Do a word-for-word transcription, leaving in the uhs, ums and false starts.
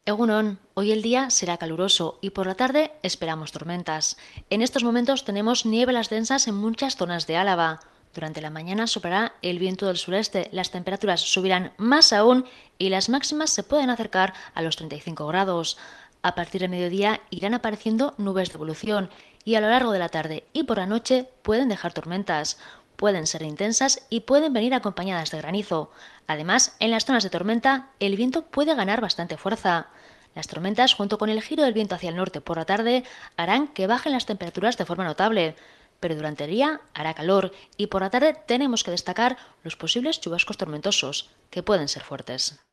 Egunon, hoy el día será caluroso y por la tarde esperamos tormentas. En estos momentos tenemos nieblas densas en muchas zonas de Álava. Durante la mañana soplará el viento del sureste, las temperaturas subirán más aún y las máximas se pueden acercar a los treinta y cinco grados. A partir del mediodía irán apareciendo nubes de evolución y a lo largo de la tarde y por la noche pueden dejar tormentas. Pueden ser intensas y pueden venir acompañadas de granizo. Además, en las zonas de tormenta, el viento puede ganar bastante fuerza. Las tormentas, junto con el giro del viento hacia el norte por la tarde, harán que bajen las temperaturas de forma notable. Pero durante el día hará calor y por la tarde tenemos que destacar los posibles chubascos tormentosos, que pueden ser fuertes.